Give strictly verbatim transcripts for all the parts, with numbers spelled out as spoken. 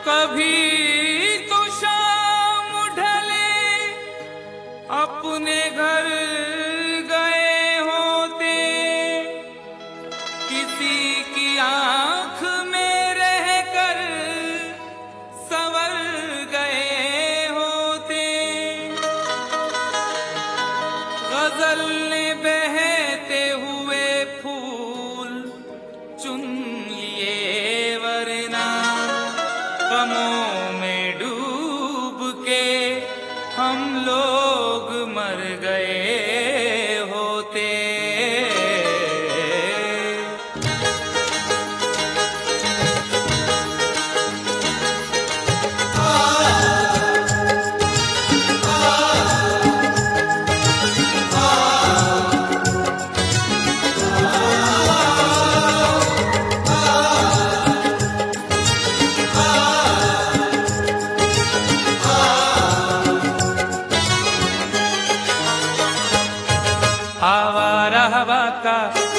कभी तो शाम ढले अपने घर गए होते, किसी की आंख में रहकर संवर गए होते। गजल ने बहते हुए फूल चुन लिए, वरना गमों में डूब के हम लोग मर गए होते। आवारा हवा का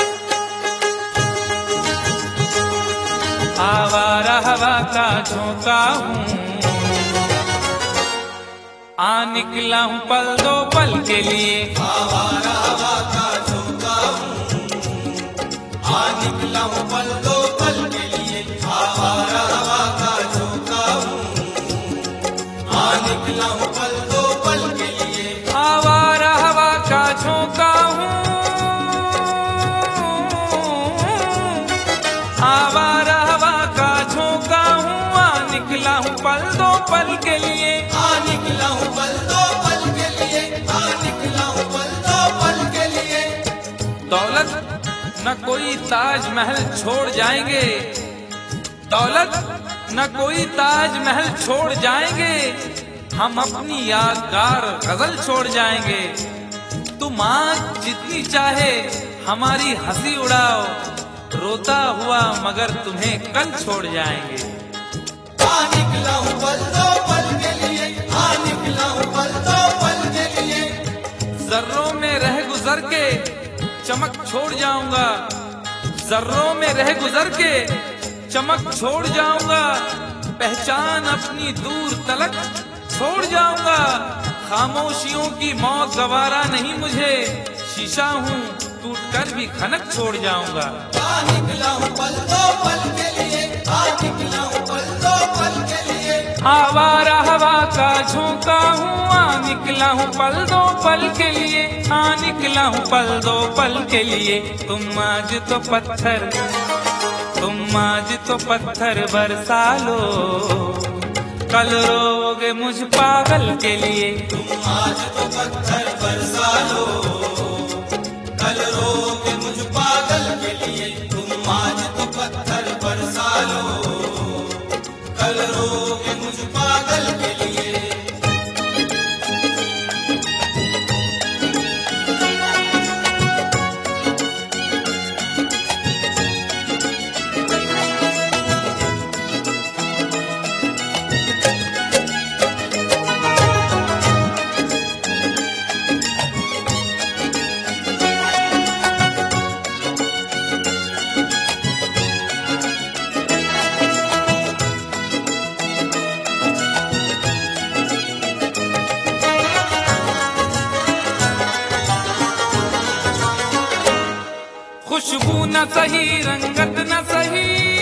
आवारा हवा का झोंका हूँ, आ निकला हूँ पल दो पल के लिए। आवारा हवा का झोंका हूँ, आ निकला हूँ पल दो पल के लिए। आवारा हवा का झोंका हूँ, आ निकला हूँ पल दो पल के लिए। आवारा हवा का झोंका हूँ, आवारा हवा का झोंका हूँ, आ निकला हूँ पल दो पल के लिए। आ निकला हूँ पल दो पल के लिए, आ निकला हूँ पल दो पल के लिए। दौलत न कोई ताजमहल छोड़ जाएंगे, दौलत न कोई ताजमहल छोड़ जाएंगे, हम अपनी यादगार गजल छोड़ जाएंगे। तुम आज जितनी चाहे हमारी हंसी उड़ाओ, रोता हुआ मगर तुम्हें कल छोड़ जाएंगे। आ निकला हूँ पल दो पल के लिए, आ निकला हूँ पल दो पल के लिए। जर्रों में रह गुजर के चमक छोड़ जाऊंगा, जर्रों में रह गुजर के चमक छोड़ जाऊंगा, पहचान अपनी दूर तलक छोड़ जाऊंगा। खामोशियों की मौत गवारा नहीं मुझे, शीशा हूँ टूट कर भी खनक छोड़ जाऊंगा। आ निकला हूँ पल दो पल के लिए, आ निकला हूँ पल दो पल के लिए। आवारा हवा का झोंका हूँ, आ निकला हूँ पल दो पल के लिए, आ निकला हूँ पल दो पल के लिए। तुम आज तो पत्थर तुम आज तो पत्थर बरसा लो, कल रोगे मुझ पागल के लिए। तुम आज तो पत्थर बरसा लो, कल रोगे मुझ पागल के लिए। तुम आज तो पत्थर बरसा लो, कल रोगे मुझ पागल के लिए। खुशबू न सही रंगत न सही,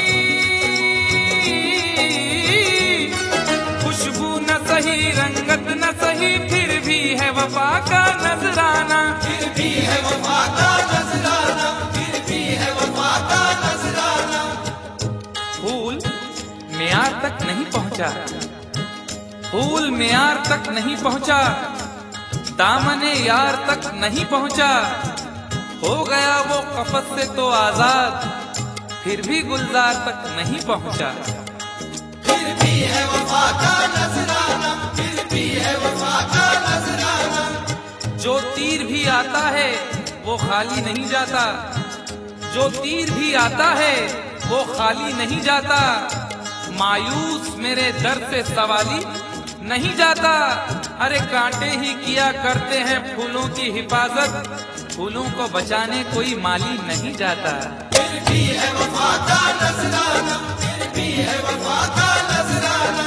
खुशबू न सही रंगत न सही, फिर भी है वफा का नजराना। फिर भी है वफा का नजराना, फिर भी है वफा का नजराना। फूल मियार तक नहीं पहुंचा, फूल मियार तक नहीं पहुंचा, दामने यार तक नहीं पहुंचा, हो गया वो कफस से तो आजाद, फिर भी गुलजार तक नहीं पहुंचा। फिर भी है वफा का नजराना, फिर भी है वफा का नजराना। जो तीर भी आता है वो खाली नहीं जाता, जो तीर भी आता है वो खाली नहीं जाता, मायूस मेरे दर्द से सवाली नहीं जाता। अरे कांटे ही किया करते हैं फूलों की हिफाजत, फूलों को बचाने कोई माली नहीं जाता। फिर भी है वफा का नजराना, फिर भी है वफा का नजराना।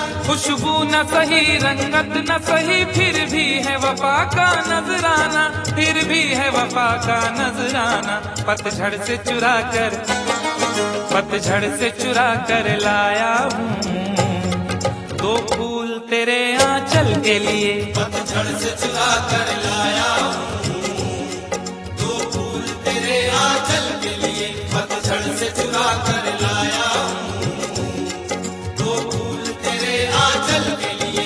न सही रंगत न सही, फिर भी है वफा का नजराना, फिर भी है वफा का नजराना। पतझड़ से चुरा कर, पतझड़ से चुरा कर लाया हूँ दो फूल तेरे आंचल के लिए। पतझड़ से चुरा कर लाया हूँ दो फूल तेरे आंचल के लिए। पतझड़ से चुरा कर लाया हूँ दो फूल तेरे आंचल के लिए।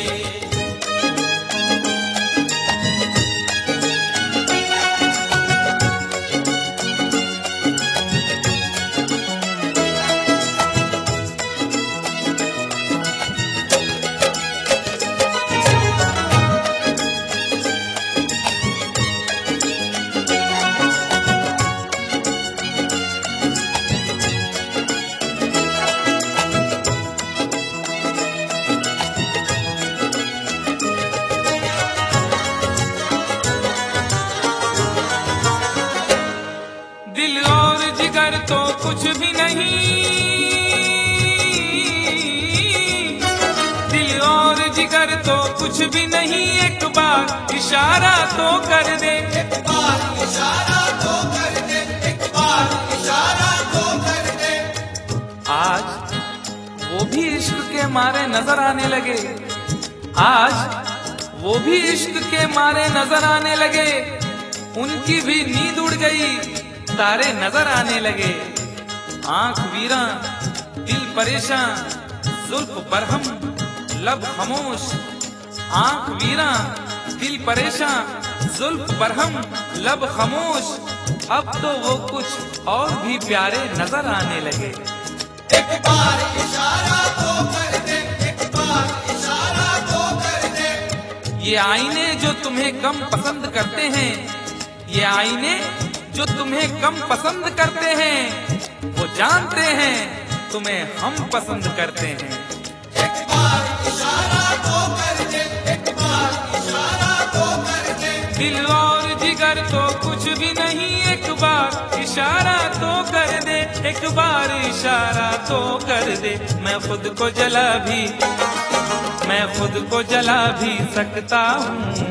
दिल और जिगर तो कुछ भी नहीं, दिल और जिगर तो कुछ भी नहीं, एक बार इशारा तो कर दे। एक बार इशारा तो कर दे, एक बार इशारा तो कर दे। आज वो भी इश्क के मारे नजर आने लगे, आज वो भी इश्क के मारे नजर आने लगे। उनकी भी नींद उड़ गई, तारे नजर आने लगे। आंख वीरा दिल परेशान, जुल्फ बरहम लब खामोश। आंख वीरा दिल परेशान, जुल्फ बरहम लब खामोश। अब तो वो कुछ और भी प्यारे नजर आने लगे। एक बार इशारा तो कर दे, एक बार इशारा तो कर दे। ये आईने जो तुम्हें कम पसंद करते हैं, ये आईने जो तुम्हें कम पसंद करते हैं, वो जानते हैं तुम्हें हम पसंद करते हैं। एक बार इशारा तो कर दे, एक बार इशारा तो कर दे। दिल और जिगर तो कुछ भी नहीं, एक बार इशारा तो कर दे, एक बार इशारा तो कर दे। मैं खुद को जला भी, मैं खुद को जला भी सकता हूँ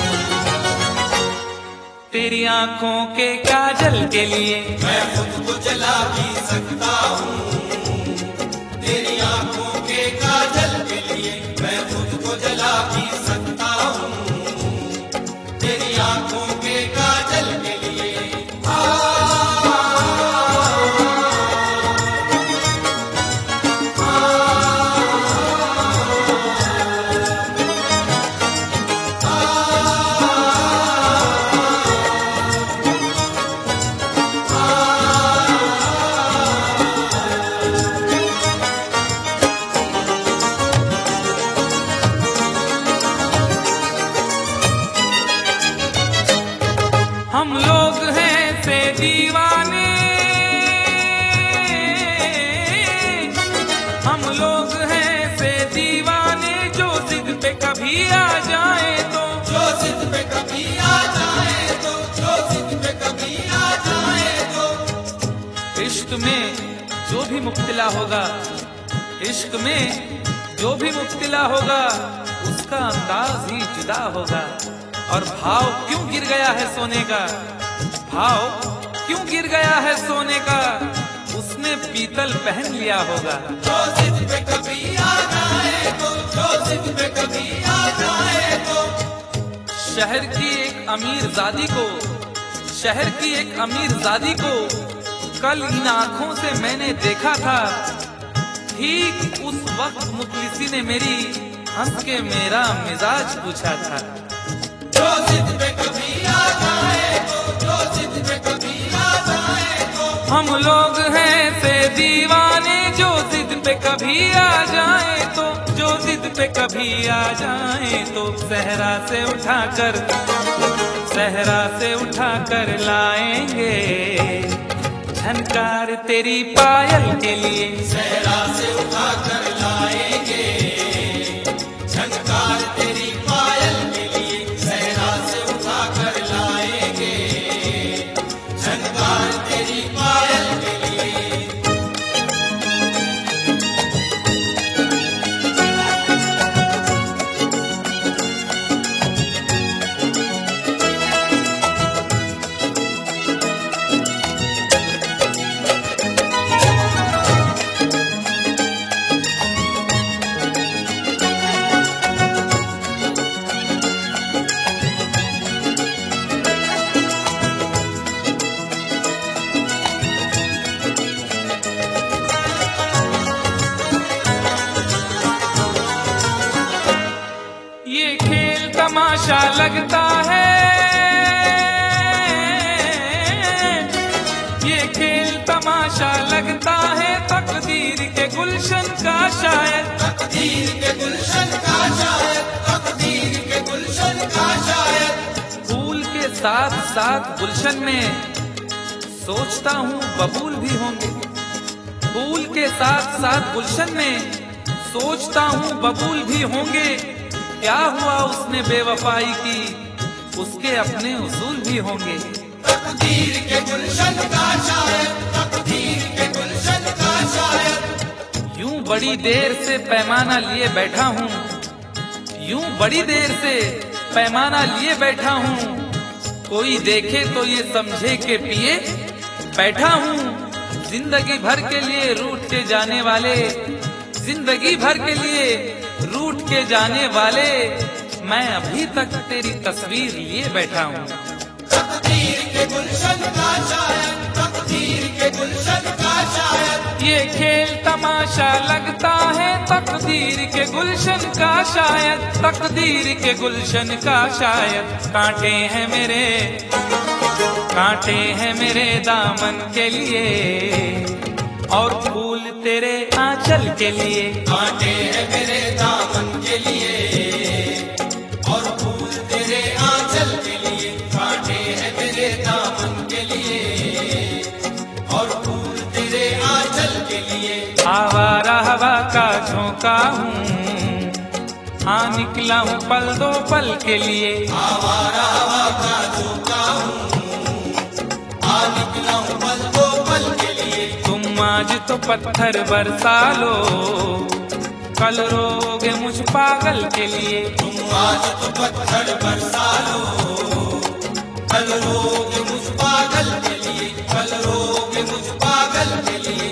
तेरी आंखों के काजल के लिए। मैं खुद को जला भी सकता हूँ तेरी आंखों के काजल के लिए। मैं खुद को जला भी सकता हूँ तेरी आंखों के काजल के लिए। हम लोग हैं से दीवाने, हम लोग हैं से दीवाने, जो जिद पे कभी आ जाए तो, जो जिद पे कभी आ जाए तो, जो जिद पे कभी आ जाए तो। इश्क में जो भी मुब्तला होगा, इश्क में जो भी मुब्तला होगा, उसका अंदाज ही जुदा होगा। और भाव क्यों गिर गया है सोने का, भाव क्यों गिर गया है सोने का, उसने पीतल पहन लिया होगा। जो जिद पे कभी आ जाए तो, जो जिद पे कभी आ जाए तो। शहर की एक अमीर जादी को, शहर की एक अमीर जादी को कल इन आंखों से मैंने देखा था। ठीक उस वक्त मुखलिसी ने मेरी हंस के मेरा मिजाज पूछा था। जो जिद पे कभी आ जाए तो, जो जिद पे कभी आ जाए तो। हम लोग हैं से दीवाने, जो जिद पे कभी आ जाए तो, जो जिद पे कभी आ जाए तो। सहरा से उठाकर, सहरा से उठाकर लाएंगे झनकार तेरी पायल के लिए। सहरा से उठा कर लाएंगे झनकार तेरी पायल के लिए। सहरा से उठा कर लाएंगे झनकार तेरी पायल के लिए। तमाशा लगता है, ये खेल तमाशा लगता है, तकदीर के गुलशन का शायद, तकदीर के गुलशन का शायद, तकदीर के गुलशन का शायद। फूल के साथ साथ गुलशन में सोचता हूँ बबूल भी होंगे, फूल के साथ साथ गुलशन में सोचता हूँ बबूल भी होंगे। क्या हुआ उसने बेवफाई की, उसके अपने उसूल भी होंगे। तकदीर के गुलशन का शायद, तकदीर के गुलशन का शायद। यूं बड़ी देर से पैमाना लिए बैठा हूँ, यूं बड़ी देर से पैमाना लिए बैठा हूँ, कोई देखे तो ये समझे के पिए बैठा हूँ। जिंदगी भर के लिए रूठ के जाने वाले, जिंदगी भर के लिए रूठ के जाने वाले, मैं अभी तक तेरी तस्वीर लिए बैठा हूँ। तकदीर के गुलशन का शायद, तकदीर के गुलशन का शायद। ये खेल तमाशा लगता है, तकदीर के गुलशन का शायद, तकदीर के गुलशन का शायद। कांटे हैं मेरे, कांटे हैं मेरे दामन के लिए, और फूल तेरे आंचल के लिए। कांटे हैं मेरे दामन के लिए, और फूल तेरे आंचल के लिए। कांटे हैं मेरे दामन के लिए, और फूल तेरे आंचल के लिए। आवारा हवा का झोंका हूँ, हाँ निकला हूँ पल दो पल के लिए। आवारा हवा का झोंका हूँ, आ निकला हूँ पल दो पल के लिए। तुम आज तो पत्थर बरसा लो, कल रोगे मुझ पागल के लिए। तुम आज तो पत्थर बरसा लो, कल रोगे मुझ पागल के लिए। कल रोगे मुझ पागल के लिए।